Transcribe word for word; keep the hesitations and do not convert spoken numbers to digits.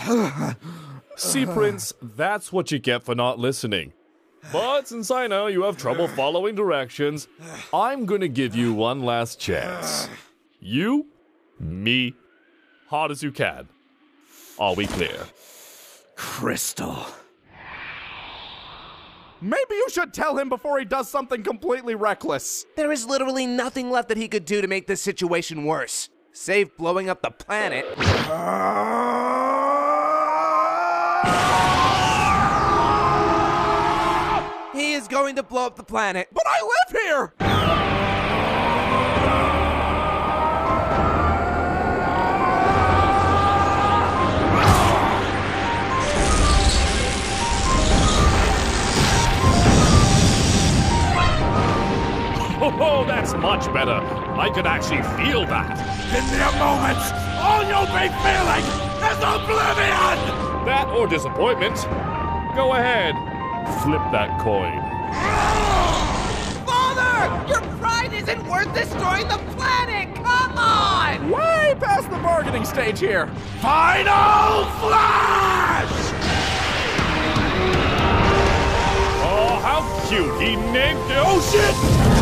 See, Prince, that's what you get for not listening. But since I know you have trouble following directions, I'm gonna give you one last chance. You, me, hard as you can. Are we clear? Crystal. Maybe you should tell him before he does something completely reckless. There is literally nothing left that he could do to make this situation worse. Save blowing up the planet. He is going to blow up the planet. But I live here! Oh, that's much better. I can actually feel that. In the moment, all you'll be feeling is oblivion! That or disappointment. Go ahead. Flip that coin. Father! Your pride isn't worth destroying the planet! Come on! Way past the bargaining stage here. Final Flash! Oh, how cute. He named it. Oh, shit!